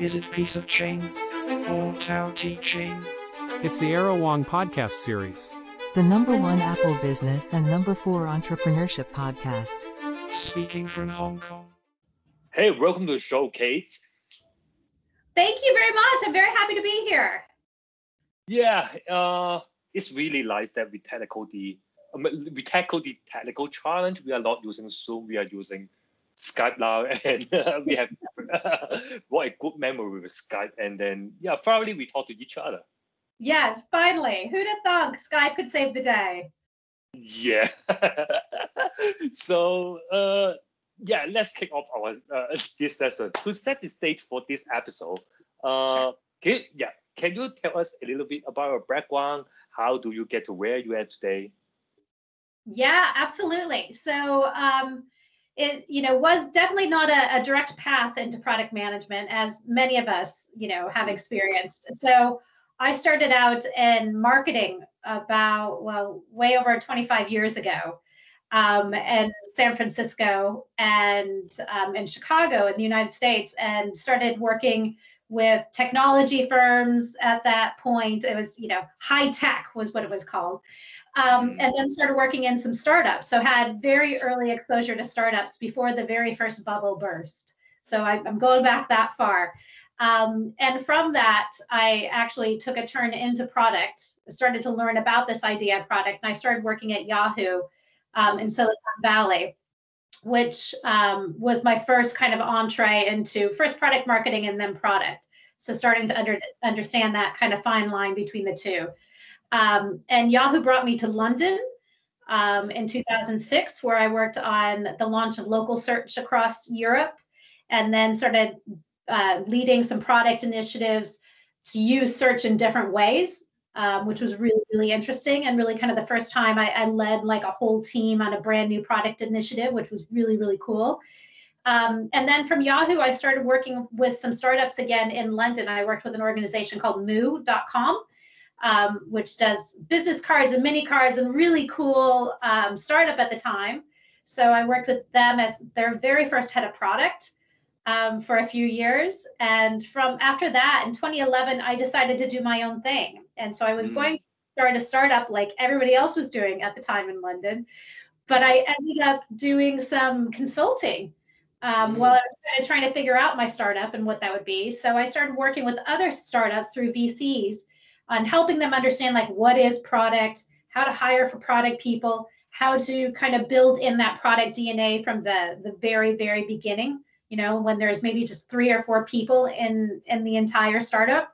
Is it piece of chain or Tao Te Ching? It's the Arrow Wong podcast series. The #1 Apple business and #4 entrepreneurship podcast. Speaking from Hong Kong. Hey, welcome to the show, Kate. Thank you very much. I'm very happy to be here. Yeah, it's really nice that we tackle the technical challenge. We are not using Zoom. We are using Skype now, and we have what a good memory with Skype. And then, finally we talk to each other. Yes, finally. Who'd have thought Skype could save the day? Yeah. So, let's kick off our this session to set the stage for this episode. Sure. Can you tell us a little bit about your background? How do you get to where you are today? Yeah, absolutely. So it was definitely not a direct path into product management, as many of us have experienced. So I started out in marketing way over 25 years ago, in San Francisco and in Chicago in the United States, and started working with technology firms at that point. It was, high tech was what it was called. And then started working in some startups. So had very early exposure to startups before the very first bubble burst. So I'm going back that far. And from that, I actually took a turn into product, started to learn about this idea of product. And I started working at Yahoo in Silicon Valley, which was my first kind of entree into first product marketing and then product. So starting to understand that kind of fine line between the two. And Yahoo brought me to London in 2006, where I worked on the launch of local search across Europe, and then started leading some product initiatives to use search in different ways, which was really, really interesting, and really kind of the first time I led like a whole team on a brand new product initiative, which was really, really cool. And then from Yahoo, I started working with some startups again in London. I worked with an organization called Moo.com, which does business cards and mini cards, and really cool startup at the time. So I worked with them as their very first head of product for a few years. And from after that, in 2011, I decided to do my own thing. And so I was going to start a startup like everybody else was doing at the time in London. But I ended up doing some consulting while I was kind of trying to figure out my startup and what that would be. So I started working with other startups through VCs on helping them understand like what is product, how to hire for product people, how to kind of build in that product DNA from the very, very beginning, when there's maybe just 3 or 4 people in the entire startup.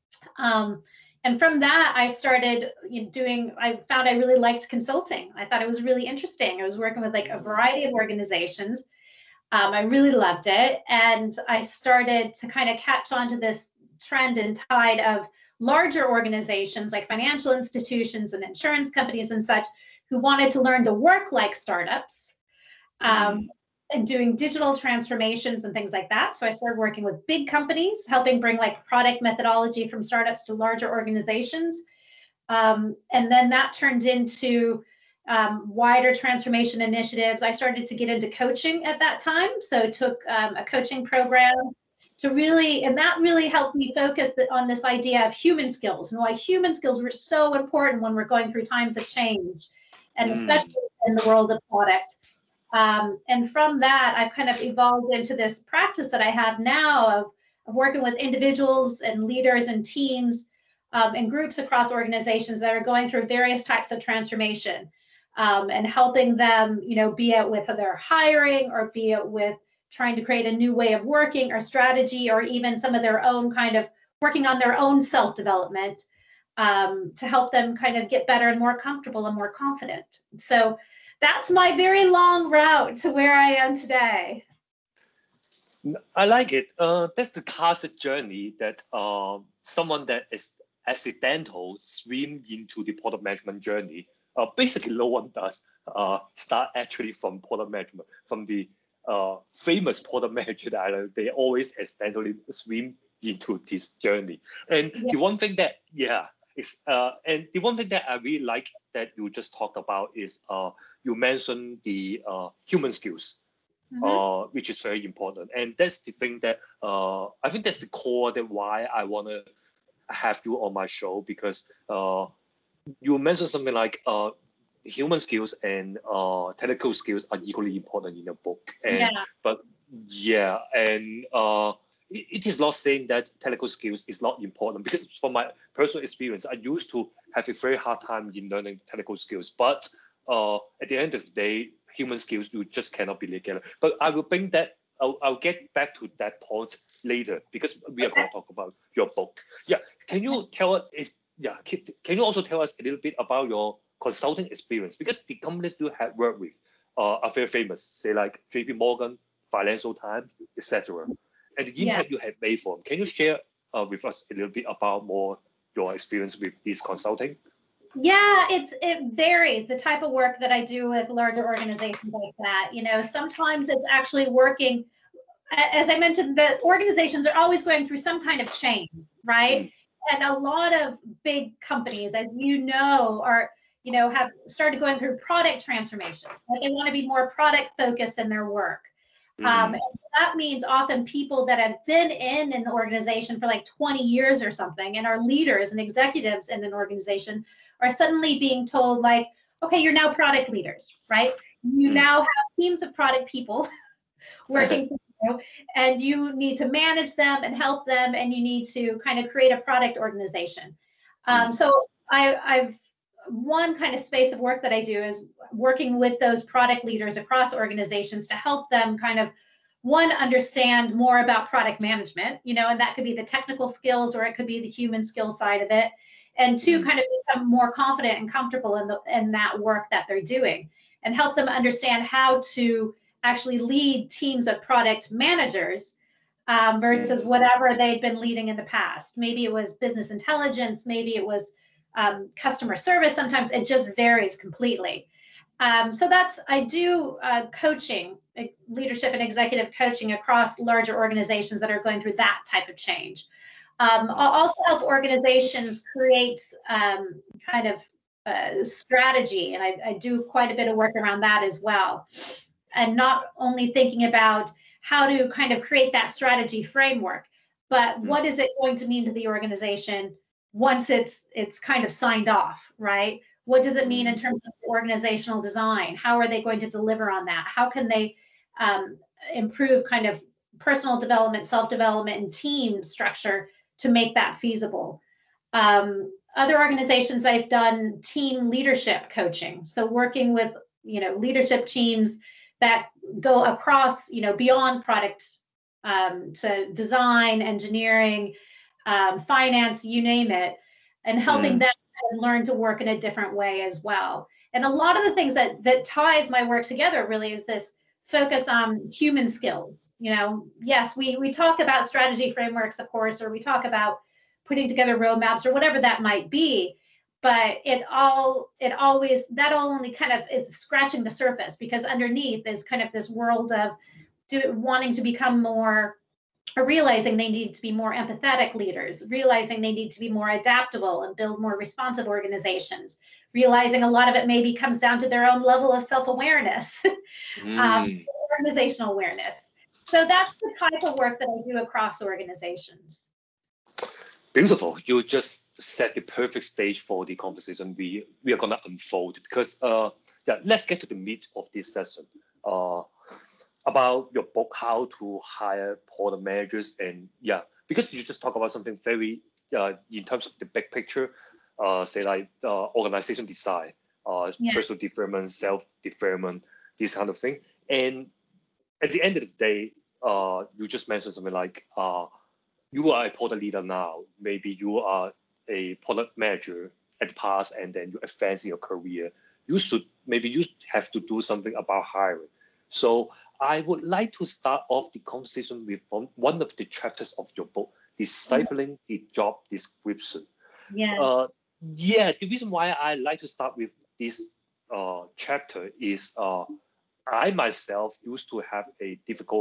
And from that, I started I found I really liked consulting. I thought it was really interesting. I was working with like a variety of organizations. I really loved it. And I started to kind of catch on to this trend and tide of larger organizations like financial institutions and insurance companies and such, who wanted to learn to work like startups and doing digital transformations and things like that. So I started working with big companies, helping bring like product methodology from startups to larger organizations. And then that turned into wider transformation initiatives. I started to get into coaching at that time. So took a coaching program that really helped me focus on this idea of human skills and why human skills were so important when we're going through times of change, and especially in the world of product. And from that, I've kind of evolved into this practice that I have now of working with individuals and leaders and teams and groups across organizations that are going through various types of transformation, and helping them, be it with their hiring, or be it with trying to create a new way of working or strategy, or even some of their own kind of working on their own self-development, to help them kind of get better and more comfortable and more confident. So that's my very long route to where I am today. I like it. That's the classic journey that someone that is accidental swim into the product management journey. Basically, no one does start actually from product management, from the famous product manager that they always accidentally swim into this journey. And the one thing that I really like that you just talked about is you mentioned the human skills. which is very important. And that's the thing that I think that's the core that why I want to have you on my show, because you mentioned something like human skills and technical skills are equally important in your book. And, But yeah, and it is not saying that technical skills is not important, because from my personal experience, I used to have a very hard time in learning technical skills. But at the end of the day, human skills, you just cannot be together. But I will bring that, I'll get back to that point later, because we are going to talk about your book. Yeah, can you tell us, can you also tell us a little bit about your consulting experience? Because the companies you have worked with are very famous, say like JP Morgan, Financial Times, etc. And the impact you have made for them. Can you share with us a little bit about more your experience with this consulting? Yeah, it varies the type of work that I do with larger organizations like that. You know, sometimes it's actually working. As I mentioned, the organizations are always going through some kind of change, right? And a lot of big companies, as you know, are, you know, have started going through product transformations. Right? They want to be more product focused in their work. And that means often people that have been in an organization for like 20 years or something and are leaders and executives in an organization are suddenly being told like, okay, you're now product leaders, right? You now have teams of product people working for you, and you need to manage them and help them, and you need to kind of create a product organization. So I've one kind of space of work that I do is working with those product leaders across organizations to help them kind of, one, understand more about product management, you know, and that could be the technical skills or it could be the human skills side of it. And two, kind of become more confident and comfortable in that work that they're doing, and help them understand how to actually lead teams of product managers versus whatever they'd been leading in the past. Maybe it was business intelligence, maybe it was customer service. Sometimes it just varies completely. So I do coaching, leadership and executive coaching across larger organizations that are going through that type of change. I'll also help organizations create kind of strategy, and I do quite a bit of work around that as well. And not only thinking about how to kind of create that strategy framework, but what is it going to mean to the organization once it's kind of signed off, right? What does it mean in terms of organizational design? How are they going to deliver on that? How can they improve kind of personal development, self-development, and team structure to make that feasible? Other organizations, I've done team leadership coaching. So working with, you know, leadership teams that go across, you know, beyond product to design, engineering, finance, you name it, and helping them learn to work in a different way as well. And a lot of the things that ties my work together really is this focus on human skills. You know, yes, we talk about strategy frameworks, of course, or we talk about putting together roadmaps or whatever that might be, but that all only kind of is scratching the surface, because underneath is kind of this world of wanting to become more, or realizing they need to be more empathetic leaders, realizing they need to be more adaptable and build more responsive organizations, realizing a lot of it maybe comes down to their own level of self-awareness, organizational awareness. So that's the type of work that I do across organizations. Beautiful. You just set the perfect stage for the conversation we are going to unfold, because let's get to the meat of this session. About your book, how to hire product managers, and because you just talk about something very in terms of the big picture, say like organization design, personal development, self-development, this kind of thing. And at the end of the day, you just mentioned something like you are a product leader now, maybe you are a product manager at the past, and then you advance in your career. You have to do something about hiring. So I would like to start off the conversation with one of the chapters of your book, Deciphering the Job Description. The reason why I like to start with this chapter is I myself used to have a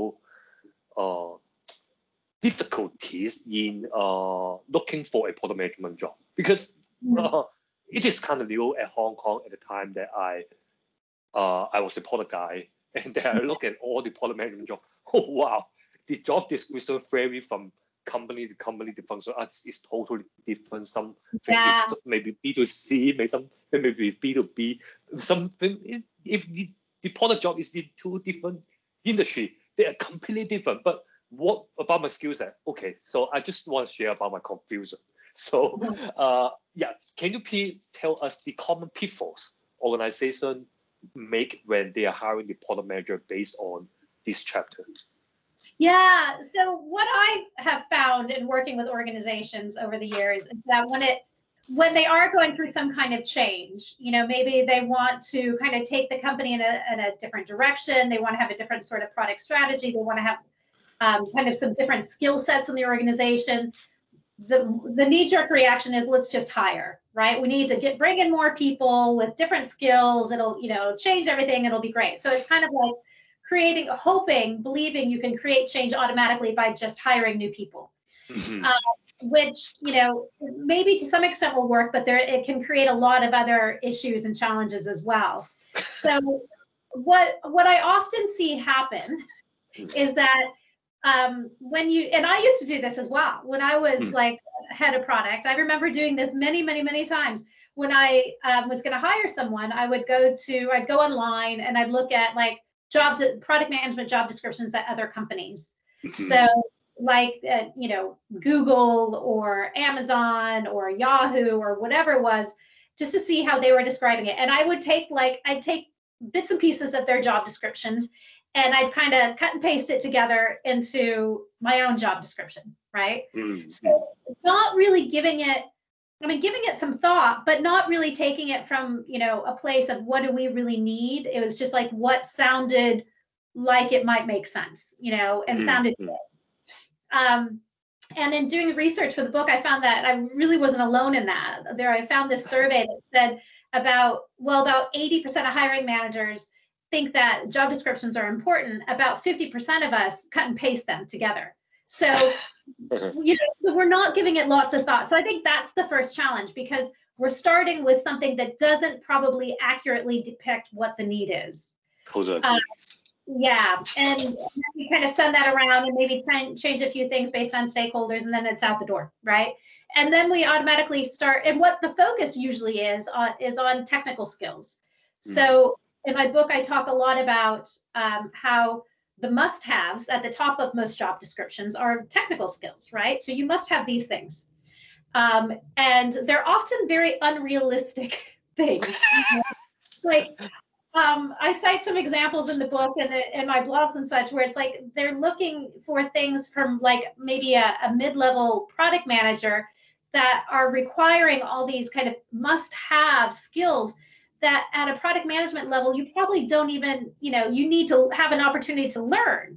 difficulties in looking for a product management job, because it is kind of new at Hong Kong at the time that I was a product guy and then I look at all the product management job. Oh wow, the job description vary from company to company. The function is totally different. Some is maybe B2C, maybe B2B. Something if the product job is in two different industry, they are completely different. But what about my skill set? Okay, so I just want to share about my confusion. So can you please tell us the common pitfalls organization make when they are hiring the product manager based on this chapter? Yeah, so what I have found in working with organizations over the years is that when they are going through some kind of change, maybe they want to kind of take the company in a different direction, they want to have a different sort of product strategy, they want to have kind of some different skill sets in the organization. The knee-jerk reaction is let's just hire, right? We need to bring in more people with different skills. It'll change everything. It'll be great. So it's kind of like believing you can create change automatically by just hiring new people, which maybe to some extent will work, but it can create a lot of other issues and challenges as well. So what I often see happen is that and I used to do this as well when I was like head of product. I remember doing this many, many, many times. When I was going to hire someone, I'd go online and I'd look at like product management job descriptions at other companies. So like Google or Amazon or Yahoo or whatever it was, just to see how they were describing it. And I'd take bits and pieces of their job descriptions, and I'd kind of cut and paste it together into my own job description, right? So not really giving it some thought, but not really taking it from, a place of what do we really need? It was just like what sounded like it might make sense, and sounded good. And in doing research for the book, I found that I really wasn't alone in that. I found this survey that said about 80% of hiring managers think that job descriptions are important. About 50% of us cut and paste them together. So, we're not giving it lots of thought. So I think that's the first challenge, because we're starting with something that doesn't probably accurately depict what the need is. And we kind of send that around and maybe change a few things based on stakeholders, and then it's out the door, right? And then we automatically start, and what the focus usually is on technical skills. So in my book, I talk a lot about how the must-haves at the top of most job descriptions are technical skills, right? So you must have these things. And they're often very unrealistic things. I cite some examples in the book and in my blogs and such, where it's like they're looking for things from like maybe a mid-level product manager that are requiring all these kind of must-have skills that at a product management level, you probably don't even, you need to have an opportunity to learn,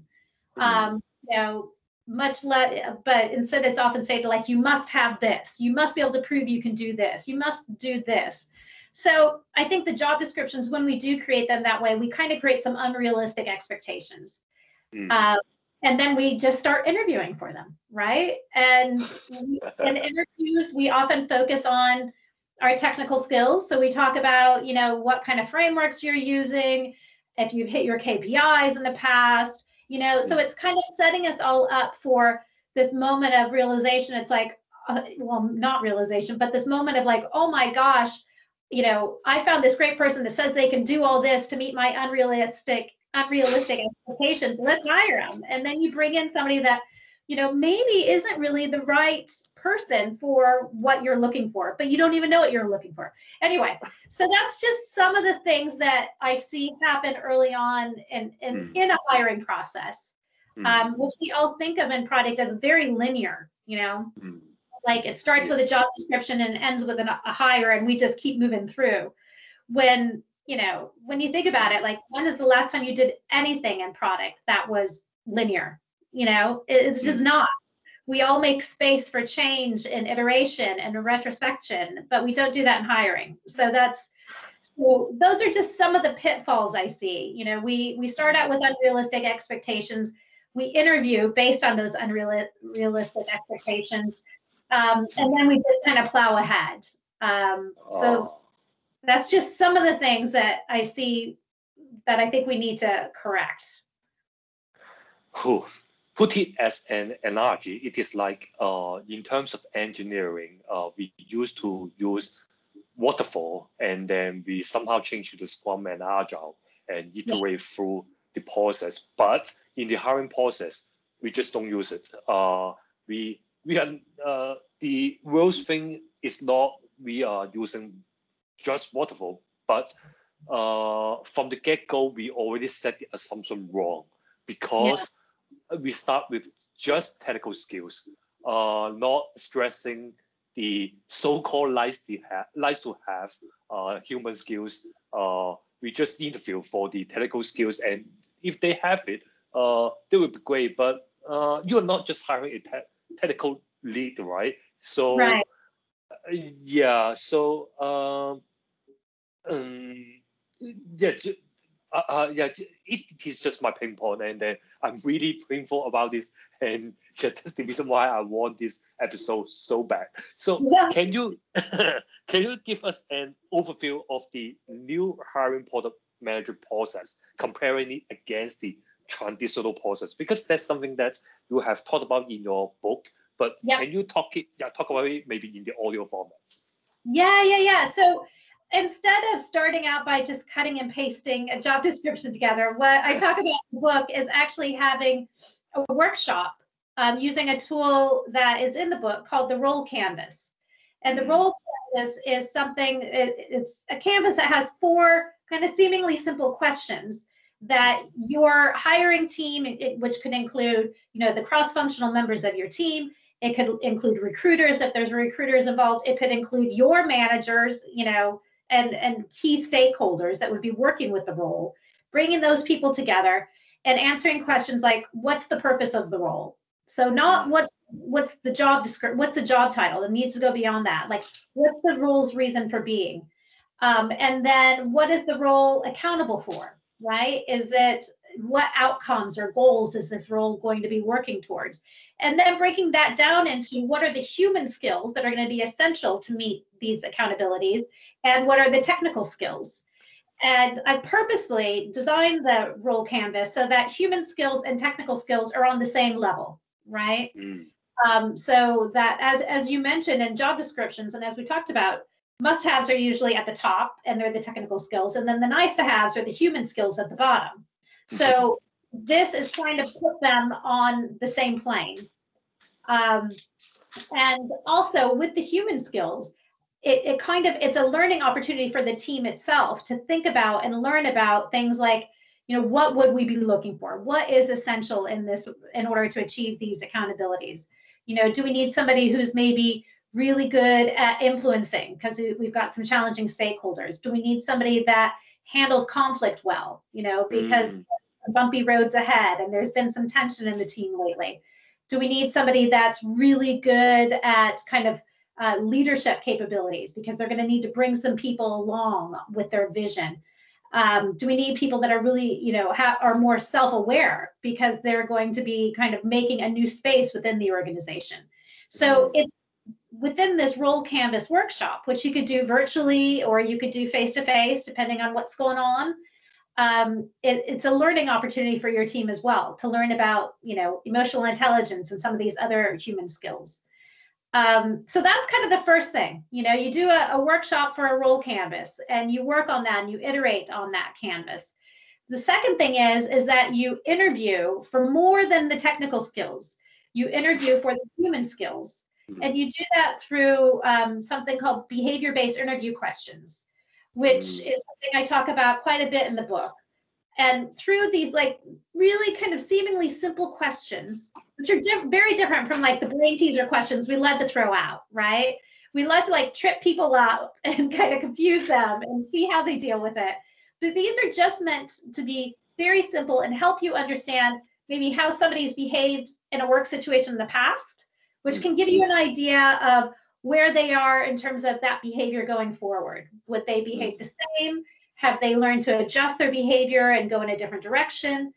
much less, but instead it's often stated like, you must have this, you must be able to prove you can do this, you must do this. So I think the job descriptions, when we do create them that way, we kind of create some unrealistic expectations. And then we just start interviewing for them, right? And in interviews, we often focus on our technical skills. So we talk about, what kind of frameworks you're using, if you've hit your KPIs in the past, so it's kind of setting us all up for this moment of realization. It's like, not realization, but this moment of like, oh my gosh, I found this great person that says they can do all this to meet my unrealistic expectations. Let's hire them. And then you bring in somebody that, maybe isn't really the right person for what you're looking for, but you don't even know what you're looking for. Anyway, so that's just some of the things that I see happen early on in a hiring process, which we all think of in product as very linear, like it starts with a job description and ends with a hire, and we just keep moving through. When you think about it, like when is the last time you did anything in product that was linear? It's just not. We all make space for change and iteration and retrospection, but we don't do that in hiring. So those are just some of the pitfalls I see. We start out with unrealistic expectations. We interview based on those unrealistic expectations, and then we just kind of plow ahead. So that's just some of the things that I see that I think we need to correct. Put it as an analogy, it is like in terms of engineering, we used to use waterfall, and then we somehow change to the Scrum and Agile and iterate through the process. But in the hiring process, we just don't use it. We are the worst thing is not we are using just waterfall, but from the get-go, we already set the assumption wrong, because we start with just technical skills, not stressing the so-called nice to have human skills. We just interview for the technical skills, and if they have it, they will be great. But you are not just hiring a technical lead, right? So yeah, so it is just my pain point, and then I'm really painful about this, and that's the reason why I want this episode so bad. So can you give us an overview of the new hiring product manager process, comparing it against the traditional process? Because that's something that you have talked about in your book, but can you talk about it maybe in the audio format? Yeah. So instead of starting out by just cutting and pasting a job description together, what I talk about in the book is actually having a workshop using a tool that is in the book called the Role Canvas. And the Role Canvas is something, it's a canvas that has 4 kind of seemingly simple questions that your hiring team, which could include, the cross-functional members of your team. It could include recruiters if there's recruiters involved. It could include your managers, and key stakeholders that would be working with the role, bringing those people together and answering questions like, what's the purpose of the role? So not what's the job description, what's the job title? It needs to go beyond that. Like, what's the role's reason for being? And then what is the role accountable for, right? What outcomes or goals is this role going to be working towards? And then breaking that down into what are the human skills that are going to be essential to meet these accountabilities, and what are the technical skills. And I purposely designed the role canvas so that human skills and technical skills are on the same level, right? So that as you mentioned in job descriptions, and as we talked about, must-haves are usually at the top, and they're the technical skills, and then the nice-to-haves are the human skills at the bottom. So this is trying to put them on the same plane. And also with the human skills, it's a learning opportunity for the team itself to think about and learn about things like, what would we be looking for? What is essential in order to achieve these accountabilities? Do we need somebody who's maybe really good at influencing because we've got some challenging stakeholders? Do we need somebody that handles conflict well, because bumpy roads ahead and there's been some tension in the team lately? Do we need somebody that's really good at kind of leadership capabilities because they're going to need to bring some people along with their vision? Do we need people that are really, are more self-aware because they're going to be kind of making a new space within the organization? So it's within this role canvas workshop, which you could do virtually or you could do face-to-face, depending on what's going on. It's a learning opportunity for your team as well to learn about, emotional intelligence and some of these other human skills. So that's kind of the first thing. You do a workshop for a role canvas and you work on that and you iterate on that canvas. The second thing is that you interview for more than the technical skills. You interview for the human skills. And you do that through something called behavior-based interview questions, which is something I talk about quite a bit in the book. And through these really kind of seemingly simple questions, which are very different from the brain teaser questions we love to throw out, right? We love to trip people up and kind of confuse them and see how they deal with it. But these are just meant to be very simple and help you understand maybe how somebody's behaved in a work situation in the past, which can give you an idea of where they are in terms of that behavior going forward. Would they behave the same? Have they learned to adjust their behavior and go in a different direction?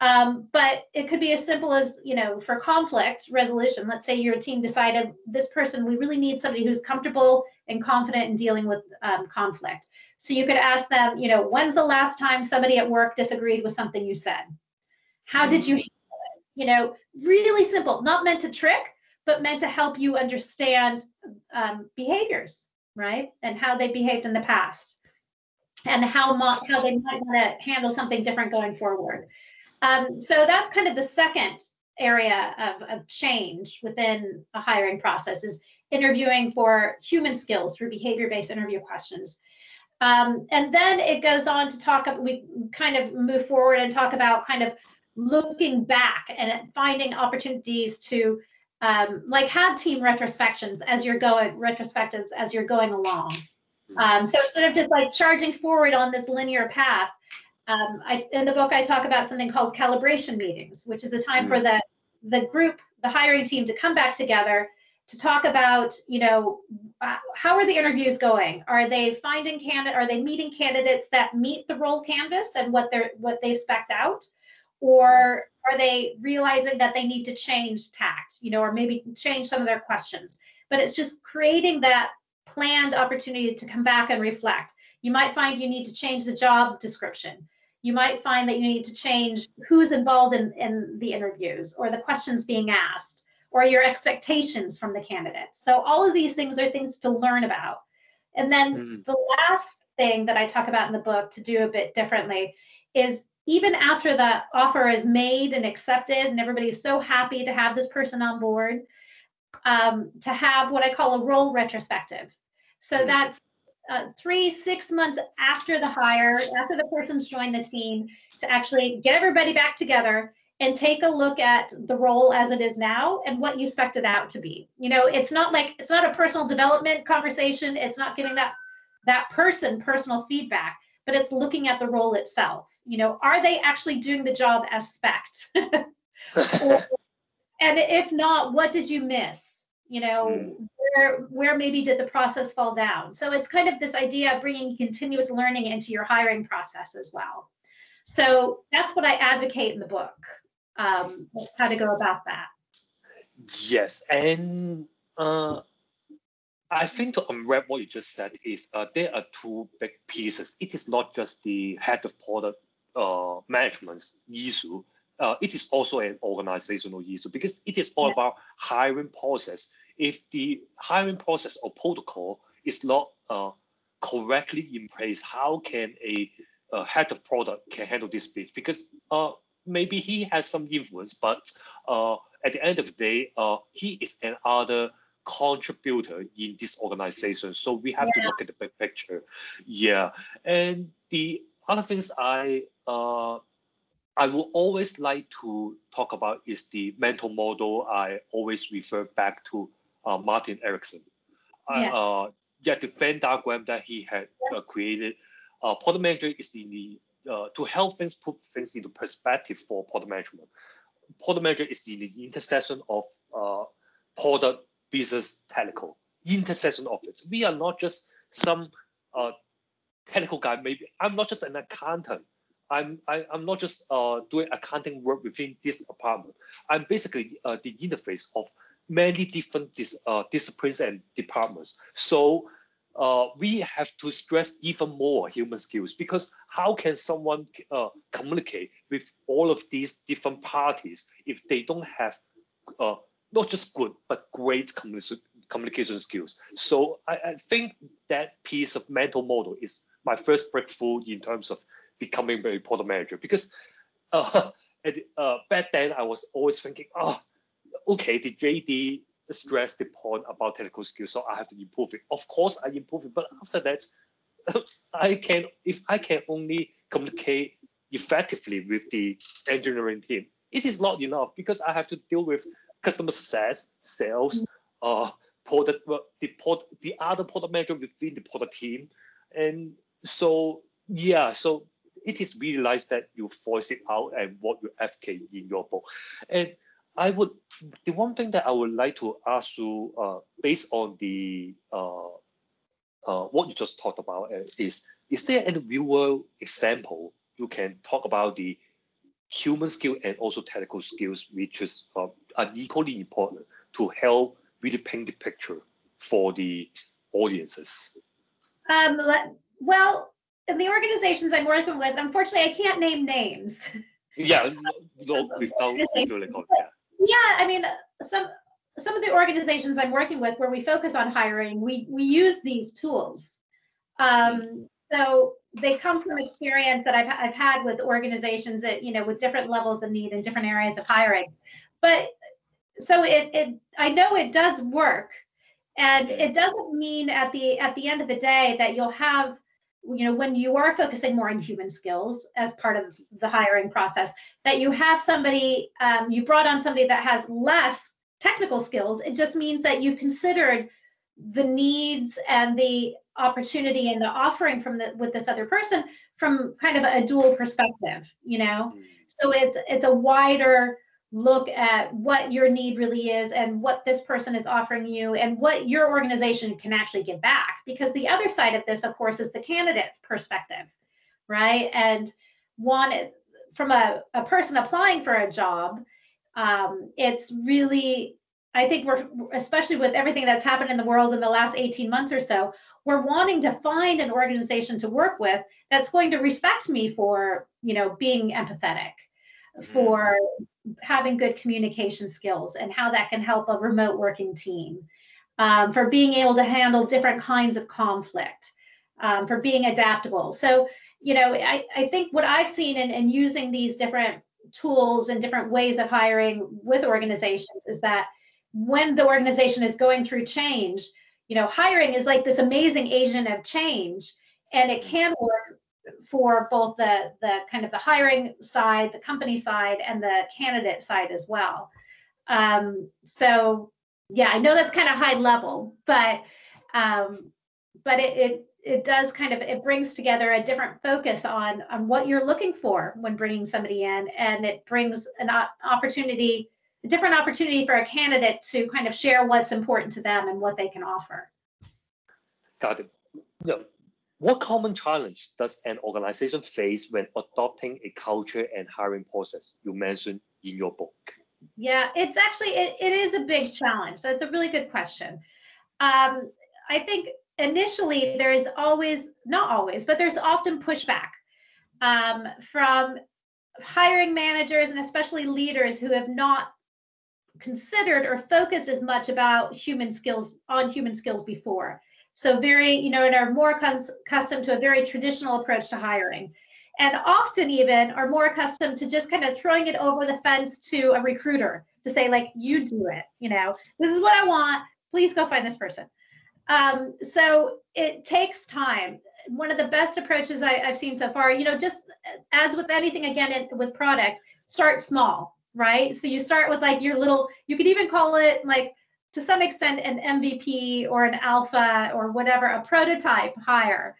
But it could be as simple as, for conflict resolution, let's say your team decided this person, we really need somebody who's comfortable and confident in dealing with conflict. So you could ask them, when's the last time somebody at work disagreed with something you said? How did you handle it? Really simple, not meant to trick, but meant to help you understand behaviors, right? And how they behaved in the past and how they might want to handle something different going forward. So that's kind of the second area of change within a hiring process, is interviewing for human skills through behavior-based interview questions. And then it goes on to we kind of move forward and talk about kind of looking back and finding opportunities to have team retrospectives as you're going along. So instead of just like charging forward on this linear path, in the book, I talk about something called calibration meetings, which is a time for the group, the hiring team, to come back together to talk about, how are the interviews going? Are they are they meeting candidates that meet the role canvas and what they spec'd out? Or are they realizing that they need to change tact, or maybe change some of their questions? But it's just creating that planned opportunity to come back and reflect. You might find you need to change the job description. You might find that you need to change who's involved in the interviews, or the questions being asked, or your expectations from the candidates. So all of these things are things to learn about. And then the last thing that I talk about in the book to do a bit differently is, even after the offer is made and accepted and everybody's so happy to have this person on board, to have what I call a role retrospective. So that's 3-6 months after the hire, after the person's joined the team, to actually get everybody back together and take a look at the role as it is now and what you expect it out to be. It's not a personal development conversation. It's not giving that person personal feedback, but it's looking at the role itself. Are they actually doing the job as spec'd? And if not, what did you miss? Where maybe did the process fall down? So it's kind of this idea of bringing continuous learning into your hiring process as well. So that's what I advocate in the book, how to go about that. Yes, and I think to unwrap what you just said is there are two big pieces. It is not just the head of product management issue. It is also an organizational issue, because it is all about hiring process. If the hiring process or protocol is not correctly in place, how can a head of product can handle this piece? Because maybe he has some influence, but at the end of the day, he is another contributor in this organization. So we have to look at the big picture. Yeah, and the other things I would always like to talk about is the mental model. I always refer back to Martin Erickson. The Venn diagram that he had created. Product manager is in the to help things put things into perspective for product management. Product manager is in the intersection of product, business, technical. Intersection of it. We are not just some technical guy. Maybe I'm not just an accountant. I'm not just doing accounting work within this department. I'm basically the interface of many different disciplines and departments. So we have to stress even more human skills, because how can someone communicate with all of these different parties if they don't have not just good but great communication skills? So I think that piece of mental model is my first breakthrough in terms of becoming a product manager, because back then I was always thinking, okay, the JD stressed the point about technical skills, so I have to improve it. Of course, I improve it, but after that, if I can only communicate effectively with the engineering team, it is not enough, because I have to deal with customer success, sales, product, the other product manager within the product team, and so so it is really nice that you voice it out and what you advocate in your book. And the one thing that I would like to ask you, based on the what you just talked about, is there any real world example you can talk about the human skill and also technical skills, which is are equally important to help really paint the picture for the audiences? Well, in the organizations I'm working with, unfortunately, I can't name names. Yeah, without Yeah, I mean, some of the organizations I'm working with where we focus on hiring, we use these tools. So they come from experience that I've had with organizations that, with different levels of need in different areas of hiring. But so I know it does work, and it doesn't mean at the end of the day that you'll have, when you are focusing more on human skills as part of the hiring process, that you have somebody, you brought on somebody that has less technical skills. It just means that you've considered the needs and the opportunity and the offering with this other person from kind of a dual perspective, So it's a wider look at what your need really is and what this person is offering you and what your organization can actually give back. Because the other side of this, of course, is the candidate perspective, right? And from a person applying for a job, it's really, I think we're, especially with everything that's happened in the world in the last 18 months or so, we're wanting to find an organization to work with that's going to respect me for, being empathetic, for having good communication skills and how that can help a remote working team, for being able to handle different kinds of conflict, for being adaptable. So, I think what I've seen in using these different tools and different ways of hiring with organizations is that when the organization is going through change, hiring is like this amazing agent of change, and it can work for both the kind of the hiring side, the company side, and the candidate side as well. So yeah, I know that's kind of high level, but it does kind of, it brings together a different focus on what you're looking for when bringing somebody in, and it brings a different opportunity for a candidate to kind of share what's important to them and what they can offer. Got it. What common challenge does an organization face when adopting a culture and hiring process you mentioned in your book? Yeah, it's actually, it is a big challenge. So it's a really good question. I think initially there is always, not always, but there's often pushback from hiring managers and especially leaders who have not considered or focused as much about human skills before. So and are more accustomed to a very traditional approach to hiring, and often even are more accustomed to just kind of throwing it over the fence to a recruiter to say, like, you do it, this is what I want, please go find this person. So it takes time. One of the best approaches I've seen so far, just as with anything, again, with product, start small, right? So you start with like your little, you could even call it like, to some extent, an MVP or an alpha or whatever, a prototype hire,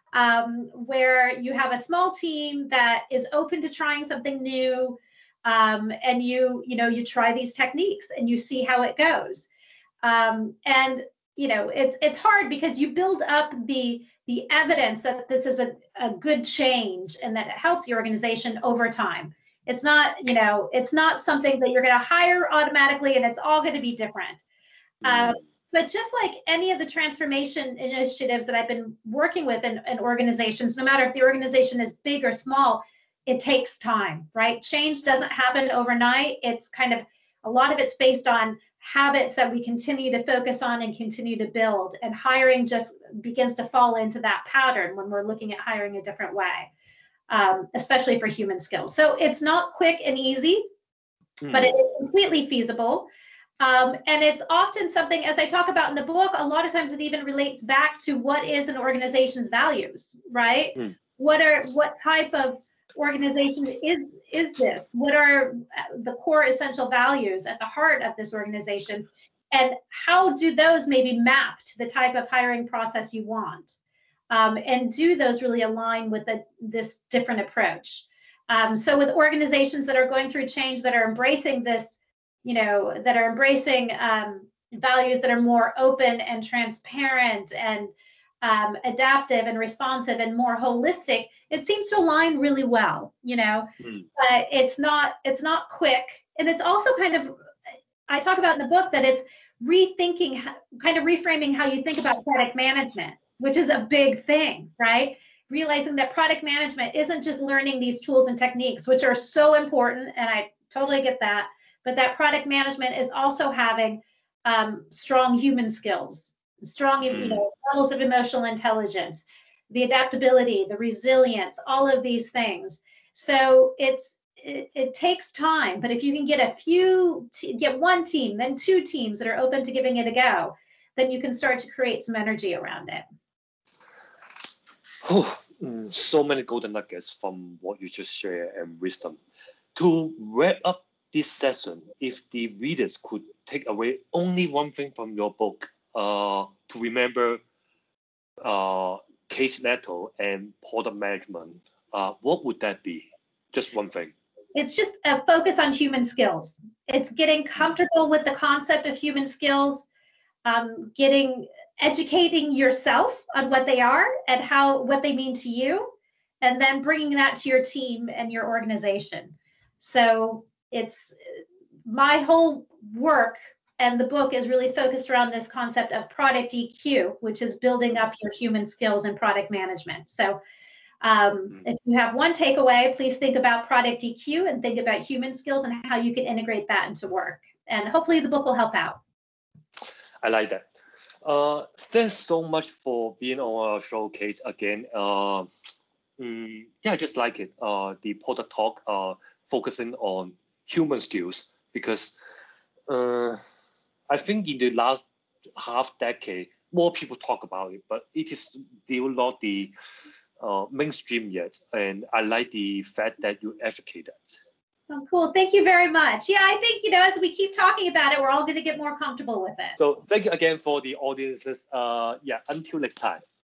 where you have a small team that is open to trying something new, and you try these techniques and you see how it goes. And it's hard because you build up the evidence that this is a good change and that it helps the organization over time. It's not, it's not something that you're going to hire automatically and it's all going to be different. But just like any of the transformation initiatives that I've been working with in organizations, no matter if the organization is big or small, it takes time, right? Change doesn't happen overnight. It's kind of, a lot of it's based on habits that we continue to focus on and continue to build. And hiring just begins to fall into that pattern when we're looking at hiring a different way, especially for human skills. So it's not quick and easy, but it is completely feasible. And it's often something, as I talk about in the book, a lot of times it even relates back to what is an organization's values, right? What type of organization is this? What are the core essential values at the heart of this organization? And how do those maybe map to the type of hiring process you want? And do those really align with this different approach? So with organizations that are going through change, that are embracing this, that are embracing values that are more open and transparent and adaptive and responsive and more holistic, it seems to align really well, but it's not quick. And it's also kind of, I talk about in the book that it's rethinking, kind of reframing how you think about product management, which is a big thing, right? Realizing that product management isn't just learning these tools and techniques, which are so important, and I totally get that, but that product management is also having strong human skills, strong levels of emotional intelligence, the adaptability, the resilience, all of these things. So it takes time, but if you can get one team, then two teams that are open to giving it a go, then you can start to create some energy around it. So many golden nuggets from what you just shared and wisdom. To wrap up this session, if the readers could take away only one thing from your book to remember Case Neto and product management, what would that be? Just one thing. It's just a focus on human skills. It's getting comfortable with the concept of human skills, educating yourself on what they are and what they mean to you, and then bringing that to your team and your organization. So it's my whole work, and the book is really focused around this concept of product EQ, which is building up your human skills in product management. So if you have one takeaway, please think about product EQ and think about human skills and how you can integrate that into work. And hopefully the book will help out. I like that. Thanks so much for being on our showcase again. I just like it. The product talk focusing on human skills, because I think in the last half decade, more people talk about it, but it is still not the mainstream yet. And I like the fact that you advocate that. Oh, cool. Thank you very much. Yeah, I think, as we keep talking about it, we're all going to get more comfortable with it. So thank you again for the audiences. Until next time.